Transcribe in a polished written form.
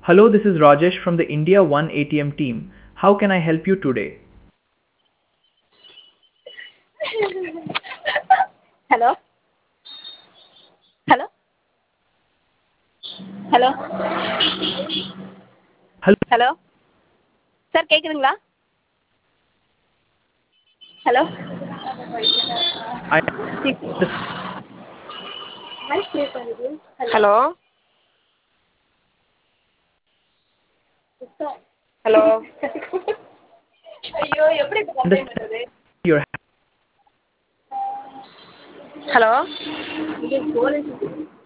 Hello, this is Rajesh from the India One ATM team. How can I help you today? Hello hello hello Hello, hello sir கேட்குதுங்களா? Hello I hello hello ஐயோ எப்படி இப்போ complaint understand பண்ணுறது? your hello